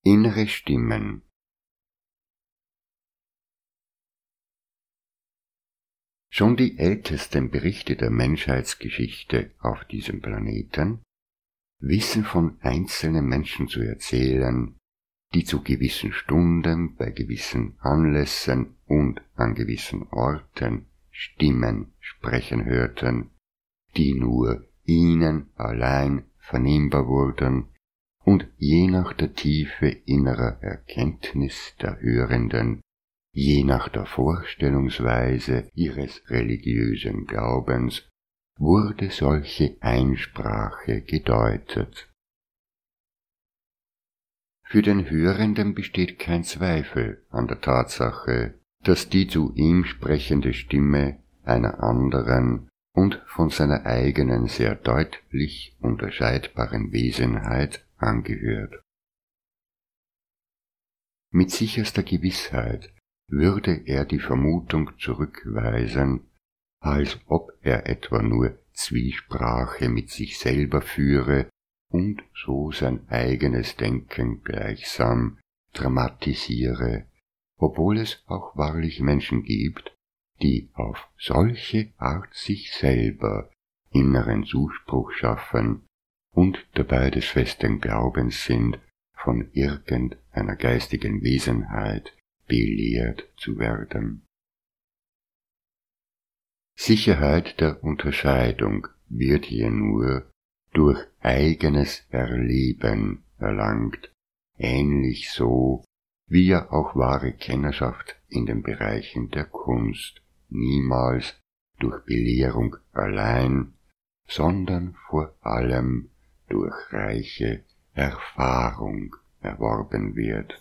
Innere Stimmen. Schon die ältesten Berichte der Menschheitsgeschichte auf diesem Planeten wissen von einzelnen Menschen zu erzählen, die zu gewissen Stunden, bei gewissen Anlässen und an gewissen Orten Stimmen sprechen hörten, die nur ihnen allein vernehmbar wurden und je nach der Tiefe innerer Erkenntnis der Hörenden, je nach der Vorstellungsweise ihres religiösen Glaubens, wurde solche Einsprache gedeutet. Für den Hörenden besteht kein Zweifel an der Tatsache, dass die zu ihm sprechende Stimme einer anderen und von seiner eigenen sehr deutlich unterscheidbaren Wesenheit angehört. Mit sicherster Gewissheit würde er die Vermutung zurückweisen, als ob er etwa nur Zwiesprache mit sich selber führe und so sein eigenes Denken gleichsam dramatisiere, obwohl es auch wahrlich Menschen gibt, die auf solche Art sich selber inneren Zuspruch schaffen und dabei des festen Glaubens sind, von irgendeiner geistigen Wesenheit belehrt zu werden. Sicherheit der Unterscheidung wird hier nur durch eigenes Erleben erlangt, ähnlich so, wie ja auch wahre Kennerschaft in den Bereichen der Kunst niemals durch Belehrung allein, sondern vor allem durch reiche Erfahrung erworben wird.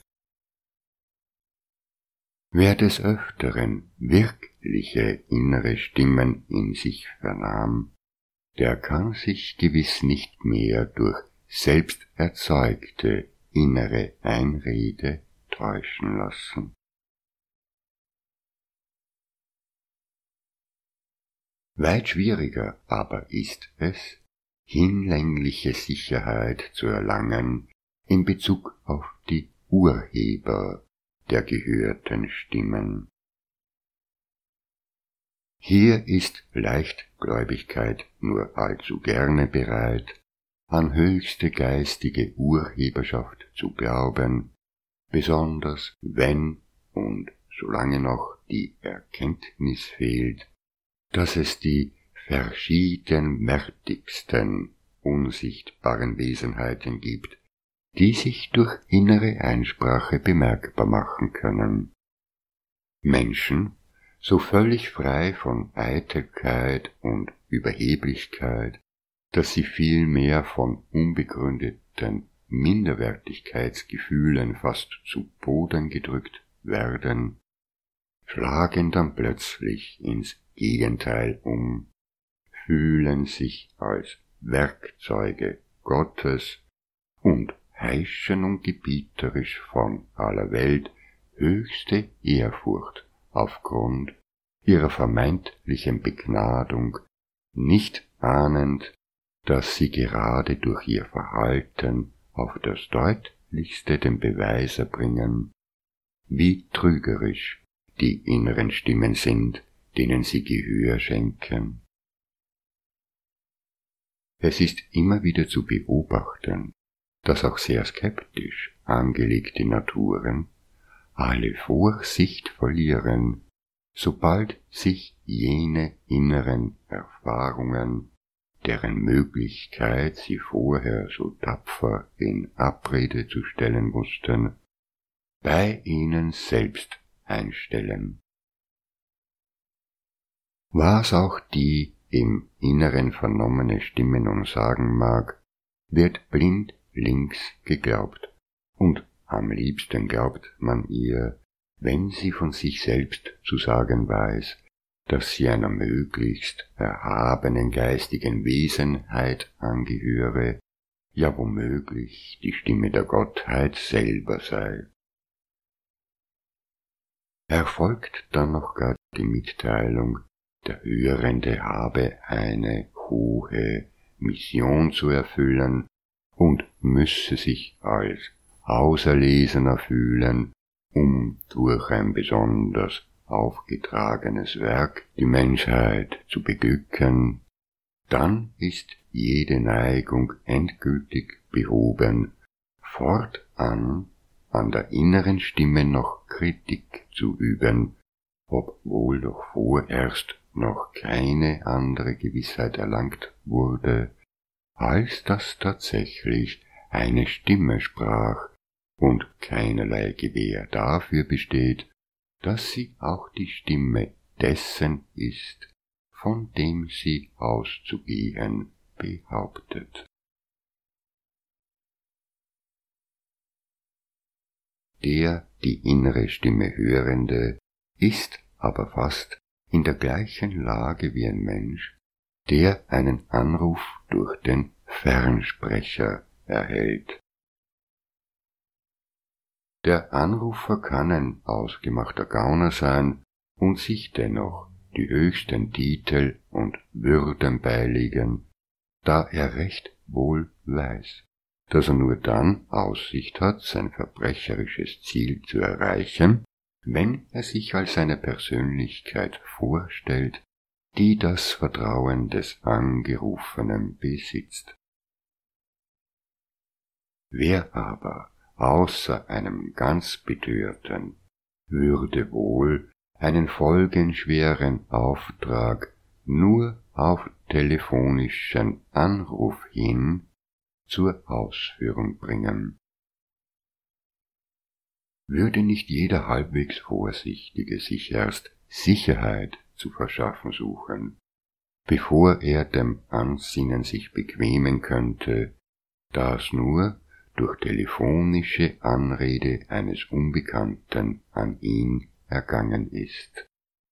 Wer des Öfteren wirkliche innere Stimmen in sich vernahm, der kann sich gewiss nicht mehr durch selbst erzeugte innere Einrede täuschen lassen. Weit schwieriger aber ist es, hinlängliche Sicherheit zu erlangen in Bezug auf die Urheber der gehörten Stimmen. Hier ist Leichtgläubigkeit nur allzu gerne bereit, an höchste geistige Urheberschaft zu glauben, besonders wenn und solange noch die Erkenntnis fehlt, dass es die verschiedenartigsten unsichtbaren Wesenheiten gibt, die sich durch innere Einsprache bemerkbar machen können. Menschen, so völlig frei von Eitelkeit und Überheblichkeit, dass sie vielmehr von unbegründeten Minderwertigkeitsgefühlen fast zu Boden gedrückt werden, schlagen dann plötzlich ins Gegenteil um, fühlen sich als Werkzeuge Gottes und heischen und gebieterisch von aller Welt höchste Ehrfurcht aufgrund ihrer vermeintlichen Begnadung, nicht ahnend, dass sie gerade durch ihr Verhalten auf das deutlichste den Beweis erbringen, wie trügerisch die inneren Stimmen sind, denen sie Gehör schenken. Es ist immer wieder zu beobachten, dass auch sehr skeptisch angelegte Naturen alle Vorsicht verlieren, sobald sich jene inneren Erfahrungen, deren Möglichkeit sie vorher so tapfer in Abrede zu stellen mussten, bei ihnen selbst einstellen. Was auch die im Inneren vernommene Stimme nun sagen mag, wird blindlings geglaubt, und am liebsten glaubt man ihr, wenn sie von sich selbst zu sagen weiß, dass sie einer möglichst erhabenen geistigen Wesenheit angehöre, ja womöglich die Stimme der Gottheit selber sei. Erfolgt dann noch gar die Mitteilung, der Hörende habe eine hohe Mission zu erfüllen und müsse sich als auserlesener fühlen, um durch ein besonders aufgetragenes Werk die Menschheit zu beglücken, dann ist jede Neigung endgültig behoben, fortan an der inneren Stimme noch Kritik zu üben, obwohl doch vorerst noch keine andere Gewissheit erlangt wurde, als dass tatsächlich eine Stimme sprach und keinerlei Gewähr dafür besteht, dass sie auch die Stimme dessen ist, von dem sie auszugehen behauptet. Der die innere Stimme Hörende ist aber fast in der gleichen Lage wie ein Mensch, der einen Anruf durch den Fernsprecher erhält. Der Anrufer kann ein ausgemachter Gauner sein und sich dennoch die höchsten Titel und Würden beilegen, da er recht wohl weiß, dass er nur dann Aussicht hat, sein verbrecherisches Ziel zu erreichen, wenn er sich als eine Persönlichkeit vorstellt, die das Vertrauen des Angerufenen besitzt. Wer aber außer einem ganz Betörten würde wohl einen folgenschweren Auftrag nur auf telefonischen Anruf hin zur Ausführung bringen? Würde nicht jeder halbwegs Vorsichtige sich erst Sicherheit zu verschaffen suchen, bevor er dem Ansinnen sich bequemen könnte, das nur durch telefonische Anrede eines Unbekannten an ihn ergangen ist?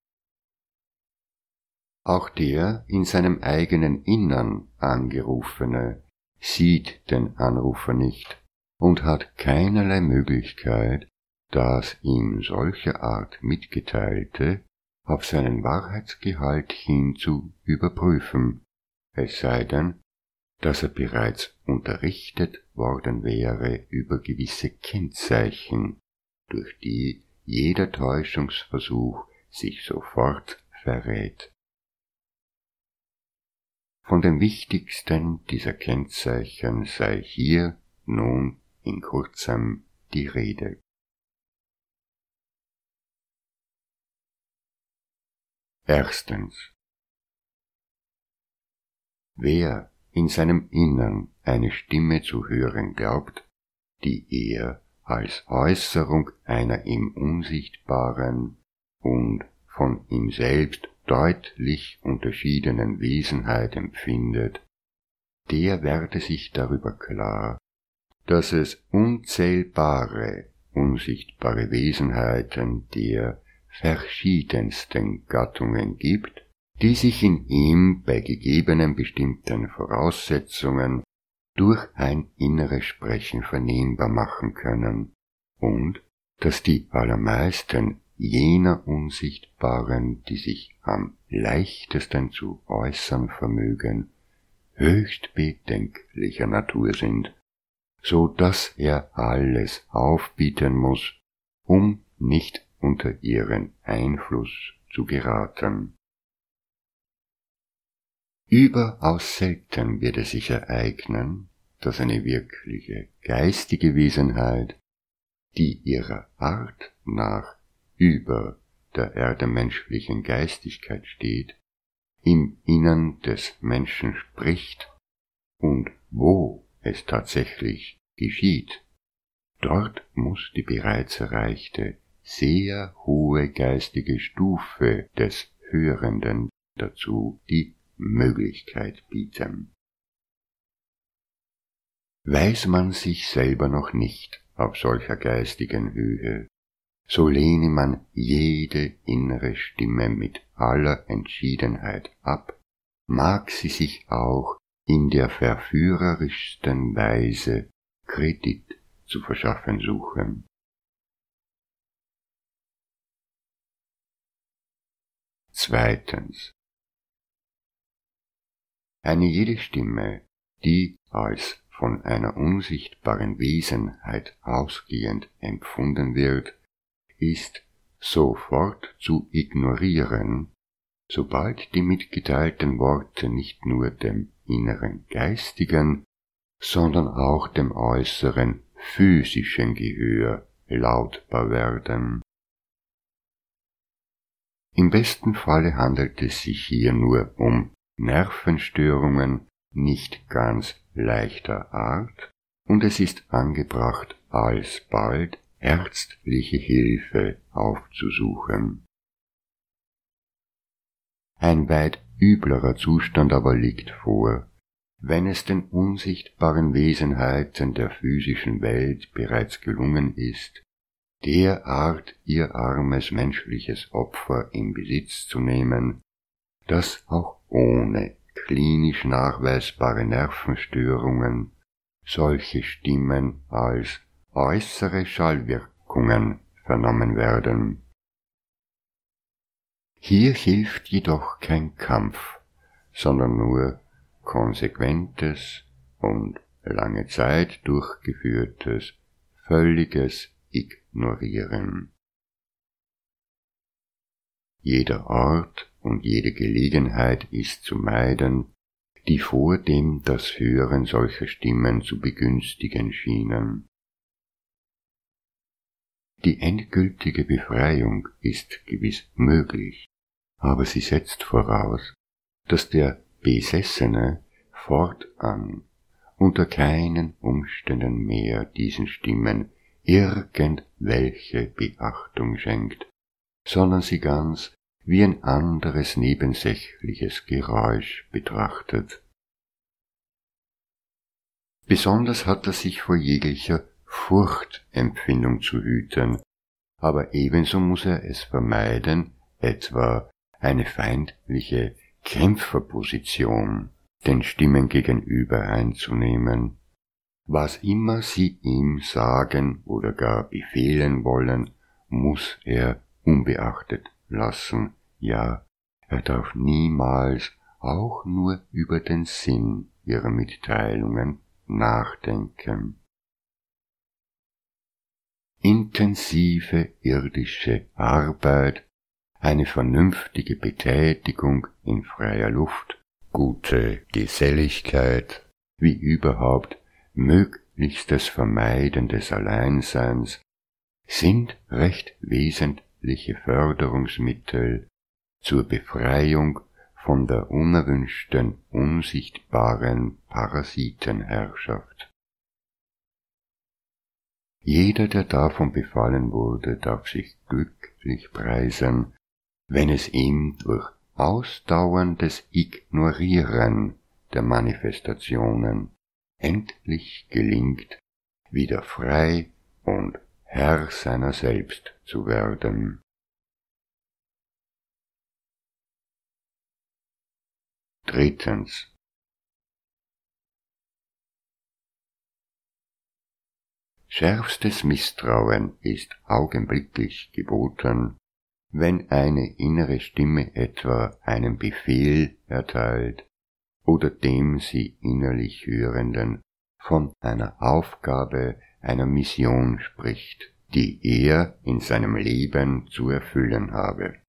Auch der in seinem eigenen Innern Angerufene sieht den Anrufer nicht und hat keinerlei Möglichkeit, das ihm solcher Art Mitgeteilte auf seinen Wahrheitsgehalt hin zu überprüfen, es sei denn, dass er bereits unterrichtet worden wäre über gewisse Kennzeichen, durch die jeder Täuschungsversuch sich sofort verrät. Von den wichtigsten dieser Kennzeichen sei hier nun in kurzem die Rede. Erstens. Wer in seinem Innern eine Stimme zu hören glaubt, die er als Äußerung einer ihm unsichtbaren und von ihm selbst deutlich unterschiedenen Wesenheit empfindet, der werde sich darüber klar, dass es unzählbare, unsichtbare Wesenheiten der verschiedensten Gattungen gibt, die sich in ihm bei gegebenen bestimmten Voraussetzungen durch ein inneres Sprechen vernehmbar machen können, und dass die allermeisten jener Unsichtbaren, die sich am leichtesten zu äußern vermögen, höchst bedenklicher Natur sind, so dass er alles aufbieten muss, um nicht unter ihren Einfluss zu geraten. Überaus selten wird es sich ereignen, dass eine wirkliche geistige Wesenheit, die ihrer Art nach über der erdenmenschlichen Geistigkeit steht, im Innern des Menschen spricht, und wo es tatsächlich geschieht, dort muss die bereits erreichte, sehr hohe geistige Stufe des Hörenden dazu die Möglichkeit bieten. Weiß man sich selber noch nicht auf solcher geistigen Höhe, so lehne man jede innere Stimme mit aller Entschiedenheit ab, mag sie sich auch in der verführerischsten Weise Kredit zu verschaffen suchen. Zweitens. Eine jede Stimme, die als von einer unsichtbaren Wesenheit ausgehend empfunden wird, ist sofort zu ignorieren, sobald die mitgeteilten Worte nicht nur dem inneren geistigen, sondern auch dem äußeren physischen Gehör lautbar werden. Im besten Falle handelt es sich hier nur um Nervenstörungen nicht ganz leichter Art, und es ist angebracht, alsbald ärztliche Hilfe aufzusuchen. Ein weit üblerer Zustand aber liegt vor, wenn es den unsichtbaren Wesenheiten der physischen Welt bereits gelungen ist, derart ihr armes menschliches Opfer in Besitz zu nehmen, dass auch ohne klinisch nachweisbare Nervenstörungen solche Stimmen als äußere Schallwirkungen vernommen werden. Hier hilft jedoch kein Kampf, sondern nur konsequentes und lange Zeit durchgeführtes, völliges Ignorieren. Jeder Ort und jede Gelegenheit ist zu meiden, die vordem das Hören solcher Stimmen zu begünstigen schienen. Die endgültige Befreiung ist gewiss möglich, aber sie setzt voraus, dass der Besessene fortan unter keinen Umständen mehr diesen Stimmen irgendwelche Beachtung schenkt, sondern sie ganz wie ein anderes nebensächliches Geräusch betrachtet. Besonders hat er sich vor jeglicher Furchtempfindung zu hüten, aber ebenso muss er es vermeiden, etwa eine feindliche Kämpferposition den Stimmen gegenüber einzunehmen. Was immer sie ihm sagen oder gar befehlen wollen, muss er unbeachtet lassen, ja, er darf niemals auch nur über den Sinn ihrer Mitteilungen nachdenken. Intensive irdische Arbeit, eine vernünftige Betätigung in freier Luft, gute Geselligkeit, wie überhaupt möglichstes Vermeiden des Alleinseins sind recht wesentliche Förderungsmittel zur Befreiung von der unerwünschten, unsichtbaren Parasitenherrschaft. Jeder, der davon befallen wurde, darf sich glücklich preisen, wenn es ihm durch ausdauerndes Ignorieren der Manifestationen endlich gelingt, wieder frei und Herr seiner selbst zu werden. Drittens. Schärfstes Misstrauen ist augenblicklich geboten, wenn eine innere Stimme etwa einen Befehl erteilt oder dem sie innerlich Hörenden von einer Aufgabe, einer Mission spricht, die er in seinem Leben zu erfüllen habe.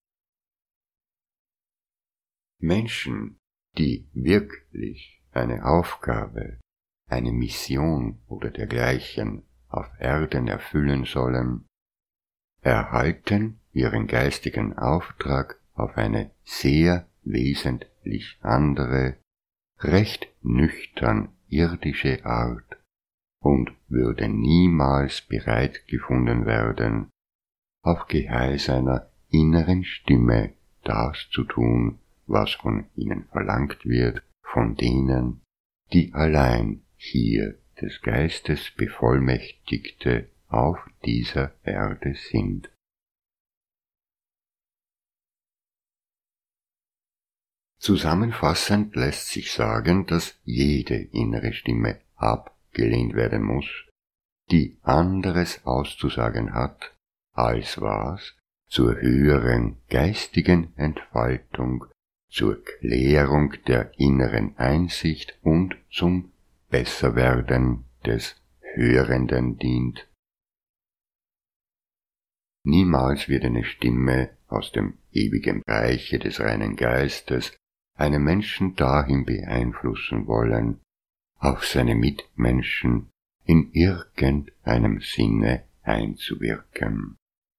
Menschen, die wirklich eine Aufgabe, eine Mission oder dergleichen auf Erden erfüllen sollen, erhalten ihren geistigen Auftrag auf eine sehr wesentlich andere, recht nüchtern irdische Art und würde niemals bereit gefunden werden, auf Geheiß einer inneren Stimme das zu tun, was von ihnen verlangt wird, von denen, die allein hier des Geistes Bevollmächtigte auf dieser Erde sind. Zusammenfassend lässt sich sagen, dass jede innere Stimme abgelehnt werden muss, die anderes auszusagen hat, als was zur höheren geistigen Entfaltung, zur Klärung der inneren Einsicht und zum Besserwerden des Hörenden dient. Niemals wird eine Stimme aus dem ewigen Reiche des reinen Geistes einen Menschen dahin beeinflussen wollen, auf seine Mitmenschen in irgendeinem Sinne einzuwirken.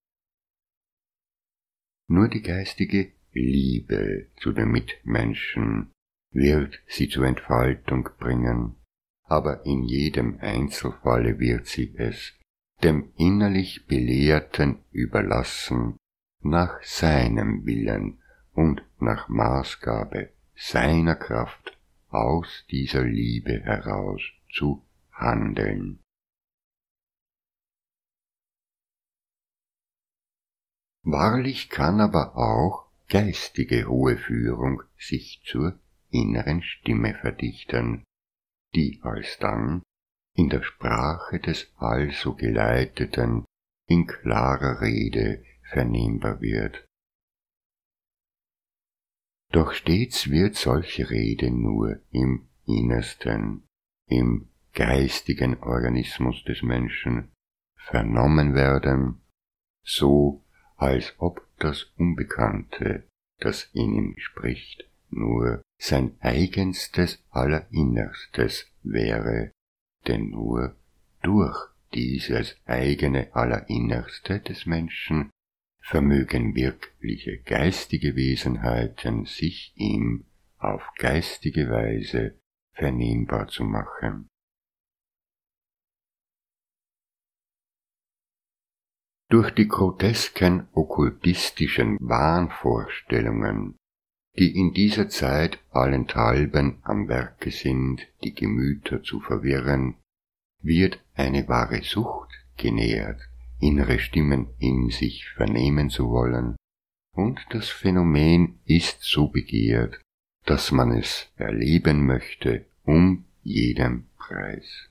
Nur die geistige Liebe zu den Mitmenschen wird sie zur Entfaltung bringen, aber in jedem Einzelfalle wird sie es dem innerlich Belehrten überlassen, nach seinem Willen und nach Maßgabe seiner Kraft aus dieser Liebe heraus zu handeln. Wahrlich kann aber auch geistige hohe Führung sich zur inneren Stimme verdichten, die alsdann in der Sprache des also Geleiteten in klarer Rede vernehmbar wird. Doch stets wird solche Rede nur im Innersten, im geistigen Organismus des Menschen vernommen werden, so als ob das Unbekannte, das in ihm spricht, nur sein eigenstes Allerinnerstes wäre, denn nur durch dieses eigene Allerinnerste des Menschen vermögen wirkliche geistige Wesenheiten sich ihm auf geistige Weise vernehmbar zu machen. Durch die grotesken okkultistischen Wahnvorstellungen, die in dieser Zeit allenthalben am Werke sind, die Gemüter zu verwirren, wird eine wahre Sucht genährt, innere Stimmen in sich vernehmen zu wollen, und das Phänomen ist so begehrt, dass man es erleben möchte um jeden Preis.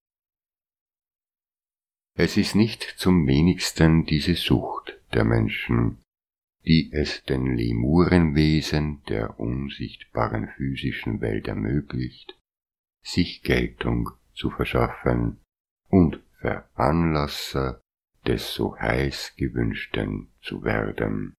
Es ist nicht zum wenigsten diese Sucht der Menschen, die es den Lemurenwesen der unsichtbaren physischen Welt ermöglicht, sich Geltung zu verschaffen und Veranlasser des so heiß gewünschten zu werden.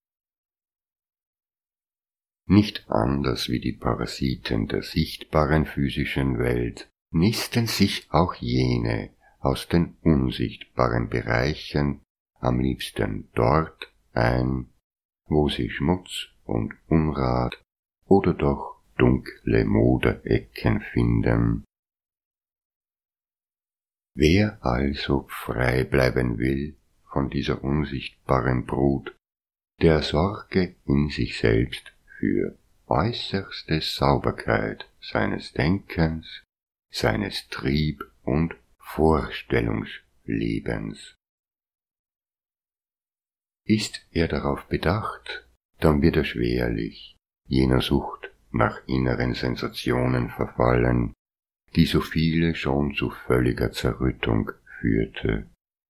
Nicht anders wie die Parasiten der sichtbaren physischen Welt nisten sich auch jene aus den unsichtbaren Bereichen am liebsten dort ein, wo sie Schmutz und Unrat oder doch dunkle Moderecken finden. Wer also frei bleiben will von dieser unsichtbaren Brut, der sorge in sich selbst für äußerste Sauberkeit seines Denkens, seines Trieb- und Vorstellungslebens. Ist er darauf bedacht, dann wird er schwerlich jener Sucht nach inneren Sensationen verfallen, die so viele schon zu völliger Zerrüttung führte.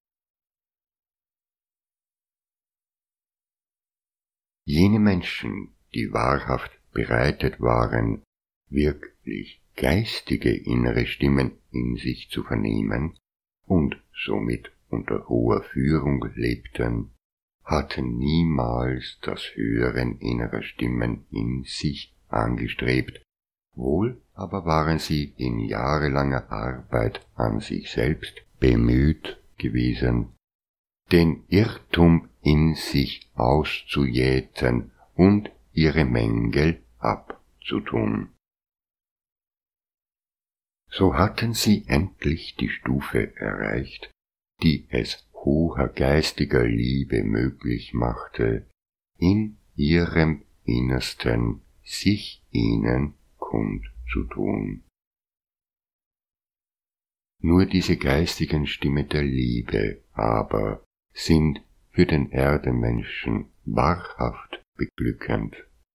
Jene Menschen, die wahrhaft bereitet waren, wirklich geistige innere Stimmen in sich zu vernehmen und somit unter hoher Führung lebten, hatten niemals das Hören innerer Stimmen in sich angestrebt, wohl aber waren sie in jahrelanger Arbeit an sich selbst bemüht gewesen, den Irrtum in sich auszujäten und ihre Mängel abzutun. So hatten sie endlich die Stufe erreicht, die es hoher geistiger Liebe möglich machte, in ihrem Innersten sich ihnen kundzutun. Nur diese geistigen Stimme der Liebe aber sind für den Erdenmenschen wahrhaft beglückend.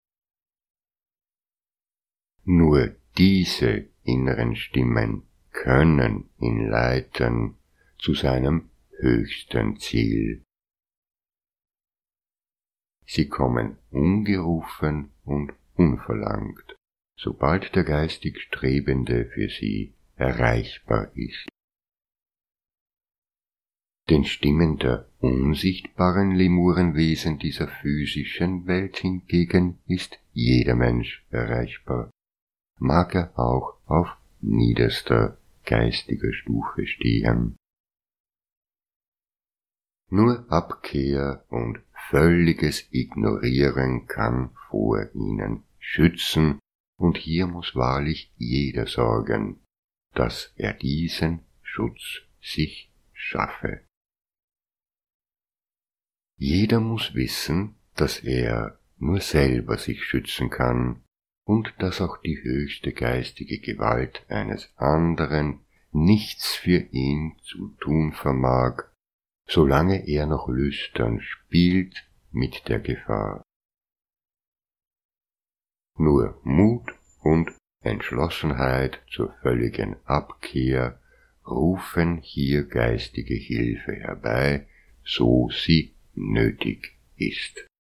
Nur diese inneren Stimmen können ihn leiten zu seinem höchsten Ziel. Sie kommen ungerufen und unverlangt, sobald der geistig Strebende für sie erreichbar ist. Den Stimmen der unsichtbaren Lemurenwesen dieser physischen Welt hingegen ist jeder Mensch erreichbar, mag er auch auf niederster geistiger Stufe stehen. Nur Abkehr und völliges Ignorieren kann vor ihnen schützen, und hier muss wahrlich jeder sorgen, dass er diesen Schutz sich schaffe. Jeder muss wissen, dass er nur selber sich schützen kann und dass auch die höchste geistige Gewalt eines anderen nichts für ihn zu tun vermag, solange er noch lüstern spielt mit der Gefahr. Nur Mut und Entschlossenheit zur völligen Abkehr rufen hier geistige Hilfe herbei, so sie nötig ist.